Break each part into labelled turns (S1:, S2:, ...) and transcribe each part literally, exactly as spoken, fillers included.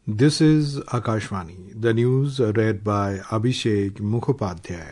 S1: This is Akashvani, the news read by Abhishek Mukhopadhyay.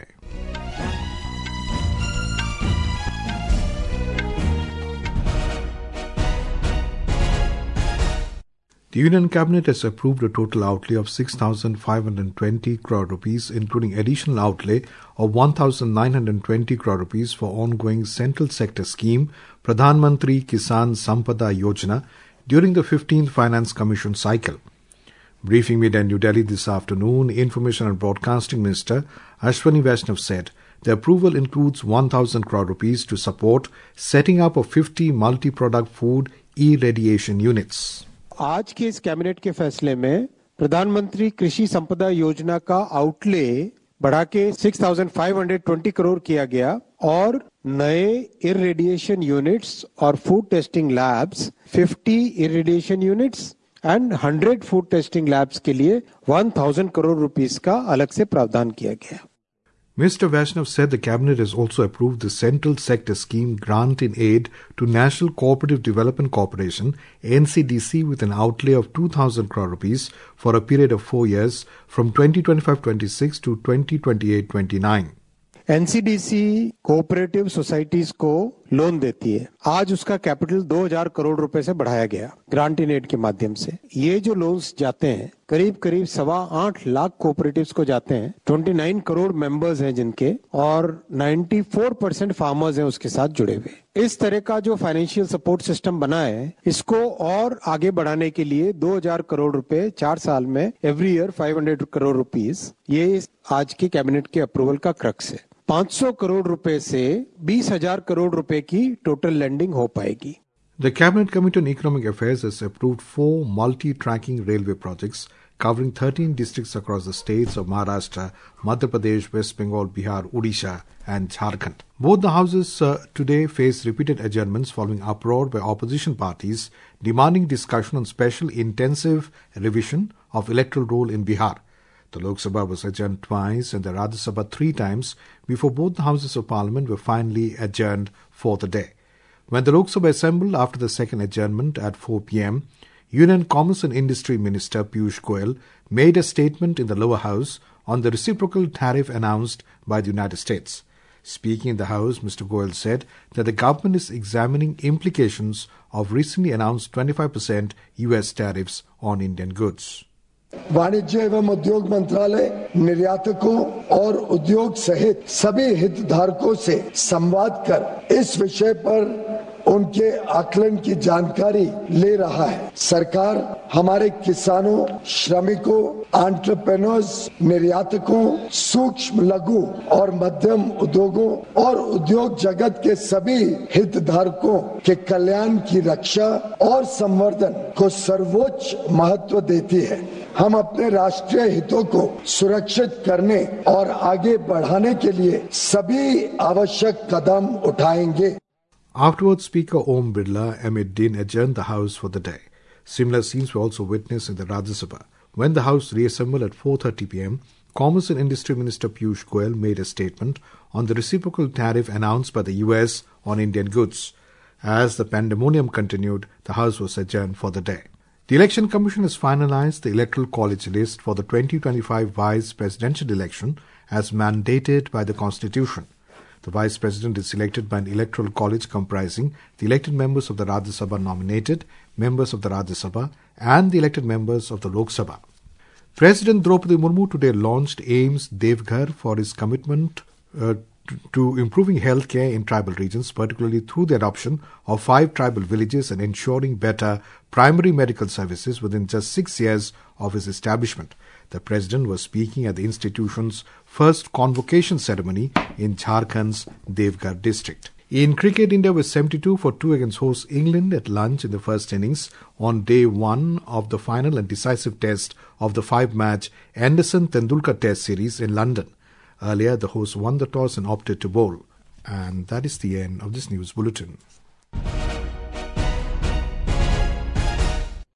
S1: The Union Cabinet has approved a total outlay of six thousand five hundred twenty crore rupees, including additional outlay of one thousand nine hundred twenty crore rupees for ongoing central sector scheme Pradhan Mantri Kisan Sampada Yojana during the fifteenth Finance Commission cycle. Briefing media in New Delhi this afternoon, Information and Broadcasting Minister Ashwani Vaishnav said the approval includes one thousand crore rupees to support setting up of fifty multi-product food irradiation units.
S2: आज के इस cabinet के फैसले में प्रधानमंत्री कृषि संपदा योजना का आउटले बढ़ा के छह हज़ार पाँच सौ बीस करोड़ किया गया और नए इरेडिएशन यूनिट्स और फूड टेस्टिंग लैब्स पचास इरेडिएशन यूनिट्स एंड सौ फूड टेस्टिंग लैब्स के लिए एक हज़ार करोड़ रुपीस का अलग से प्रावधान किया गया.
S1: Mister Vaishnav said the Cabinet has also approved the Central Sector Scheme Grant in Aid to National Cooperative Development Corporation N C D C with an outlay of two thousand crore rupees for a period of four years from twenty twenty-five twenty-six to twenty twenty-eight twenty-nine.
S2: N C D C cooperative societies को loan देती है. आज उसका capital दो हज़ार करोड़ रुपए से बढ़ाया गया ग्रांट इन एड के माध्यम से. ये जो लोन्स जाते हैं करीब करीब सवा आठ लाख कोऑपरेटिव्स को जाते हैं. उनतीस करोड़ मेंबर्स हैं जिनके और चौरानवे परसेंट फार्मर्स हैं उसके साथ जुड़े हुए. इस तरह का जो फाइनेंशियल सपोर्ट सिस्टम बना है इसको और आगे बढ़ाने के लिए दो हज़ार करोड़ रुपए चार साल में एवरी ईयर पाँच सौ करोड़ रुपीस ये आज के कैबिनेट के अप्रूवल का क्रक्स है. पाँच सौ करोड़ रुपए से बीस हज़ार करोड़ रुपए की टोटल लैंडिंग हो पाएगी.
S1: The Cabinet Committee on Economic Affairs has approved four multi-tracking railway projects covering thirteen districts across the states of Maharashtra, Madhya Pradesh, West Bengal, Bihar, Odisha and Jharkhand. Both the houses uh, today face repeated adjournments following uproar by opposition parties demanding discussion on special intensive revision of electoral roll in Bihar. The Lok Sabha was adjourned twice and the Rajya Sabha three times before both the houses of parliament were finally adjourned for the day. When the Lok Sabha assembled after the second adjournment at four p.m., Union Commerce and Industry Minister Piyush Goyal made a statement in the lower house on the reciprocal tariff announced by the United States. Speaking in the House, Mister Goyal said that the government is examining implications of recently announced twenty-five percent U S tariffs on Indian goods.
S3: वाणिज्य एवं उद्योग मंत्रालय निर्यातकों और उद्योग सहित सभी हितधारकों से संवाद कर इस विषय पर उनके आकलन की जानकारी ले रहा है. सरकार हमारे किसानों, श्रमिकों, एंटरप्रेन्योर्स, निर्यातकों, सूक्ष्म लघु और मध्यम उद्योगों और उद्योग जगत के सभी हितधारकों के कल्याण की रक्षा और संवर्धन को सर्वोच्च महत्व देती है. हम अपने राष्ट्रीय हितों को सुरक्षित करने और आगे बढ़ाने के लिए सभी आवश्यक कदम उठाएंगे.
S1: Afterwards, Speaker Om Birla amid din adjourned the House for the day. Similar scenes were also witnessed in the Rajya Sabha. When the House reassembled at four thirty p.m., Commerce and Industry Minister Piyush Goyal made a statement on the reciprocal tariff announced by the U S on Indian goods. As the pandemonium continued, the House was adjourned for the day. The Election Commission has finalized the Electoral College list for the twenty twenty-five Vice Presidential election as mandated by the Constitution. The Vice President is selected by an electoral college comprising the elected members of the Rajya Sabha nominated, members of the Rajya Sabha and the elected members of the Lok Sabha. President Draupadi Murmu today launched AIIMS Devghar for his commitment uh, to, to improving healthcare in tribal regions, particularly through the adoption of five tribal villages and ensuring better primary medical services within just six years of his establishment. The President was speaking at the institution's first convocation ceremony in Jharkhand's Devghar district. In cricket, India was seventy-two for two against host England at lunch in the first innings on day one of the final and decisive test of the five-match Anderson-Tendulkar Test series in London. Earlier, the hosts won the toss and opted to bowl. And that is the end of this news bulletin.